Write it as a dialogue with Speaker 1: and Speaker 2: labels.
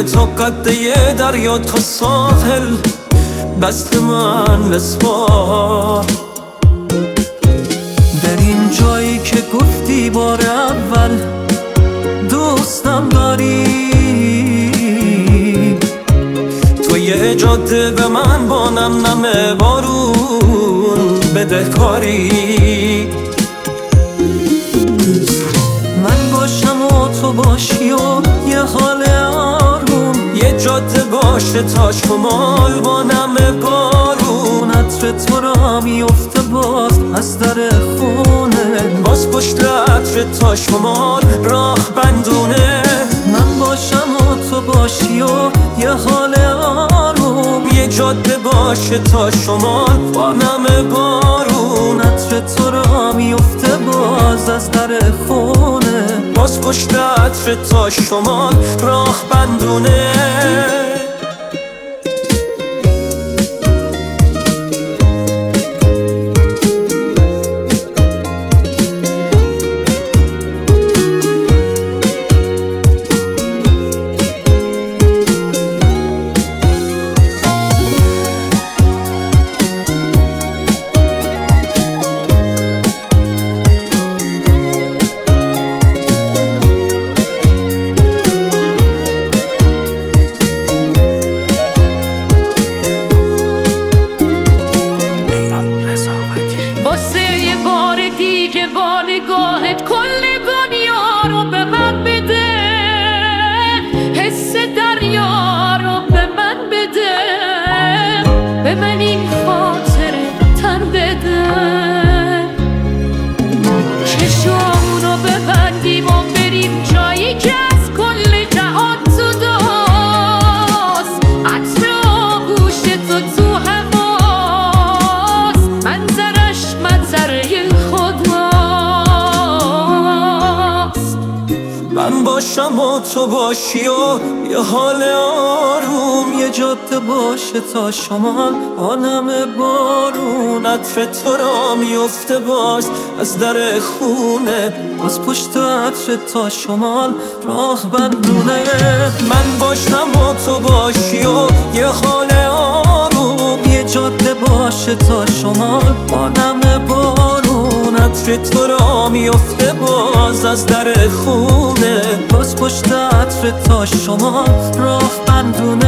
Speaker 1: تا قده دریا تا ساحل دست من بسپار. در این جایی که گفتی بار اول دوستم داری، تو یه جاده به من با نم نم بارون بدهکاری. من باشم و تو باشی و یه حال آروم، یه جاده باشه تا شمال با نم بارون. عطر تو را میفته باز از در خونه، باز پشت عطر تا شمال راه بندونه. من باشم و تو باشی و یه حال آروم، یه جاده باشه تا شمال با نم بارون. عطر تو را میفته باز از در خونه، باز پشت عطر تا شمال راه بندونه.
Speaker 2: نگاهت کل دنیا رو به من بده، حس دریا رو به من بده، به من این خاطره تن بده. چشامونو ببندیم و بریم جایی که از کل جهان جداست. عطر آغوش تو تو هواست، منظرش منظره
Speaker 1: من باشم و تو باشی و یه حال آروم، یه جاده باشه تا شمال با نم بارون. عطر تو را میفته باز از در خونه، باز پشت عطر تا شمال راه بندونه. من باشم و تو باشی و یه حال آروم، یه جاده باشه تا شمال با نم بارون. عطر تو را میفته باز از در خونه، باز پشت عطر تا شما راه بندونه.